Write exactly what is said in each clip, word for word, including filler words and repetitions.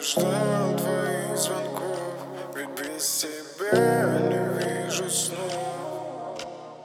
ждал твоих звонков, ведь без тебя не вижу снов.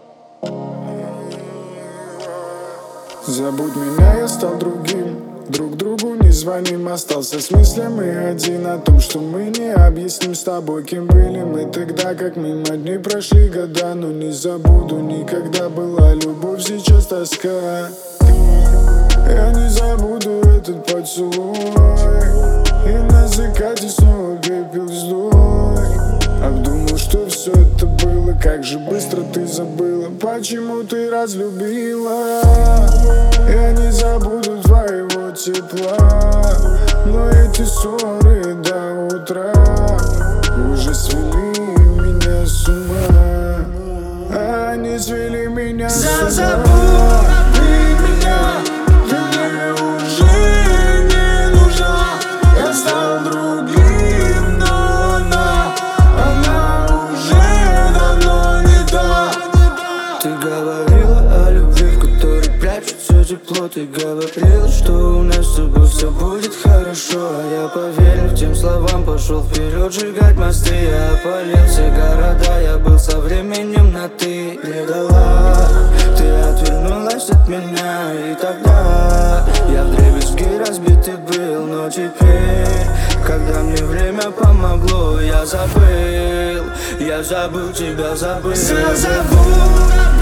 Забудь меня, я стал другим. Друг другу не звоним, остался с мыслями один о том, что мы не объясним с тобой, кем были мы тогда, как мимо дней прошли года. Но не забуду никогда, была любовь, сейчас тоска. Я не забуду этот поцелуй, и на закате снова пепел сдуй. Обдумал, что все это было, как же быстро ты забыла, почему ты разлюбила. Я не забуду твоего тепла, но эти ссоры до утра уже свели меня с ума. Они свели меня с ума. Забудь меня, ты мне уже не нужна. Я стал другим, но она, она уже давно не та. Ты говорила о любви, в которой прячется тепло. Ты говорила, что у нас с тобой все будет хорошо. А я поверил тем словам, пошел вперед сжигать мосты. Я опалил все города, я был со временем на ты. Предала, ты отвернулась от меня, и тогда я вдребезги разбитый был. Но теперь, когда мне время помогло, я забыл, я забыл тебя, забыл. Забудь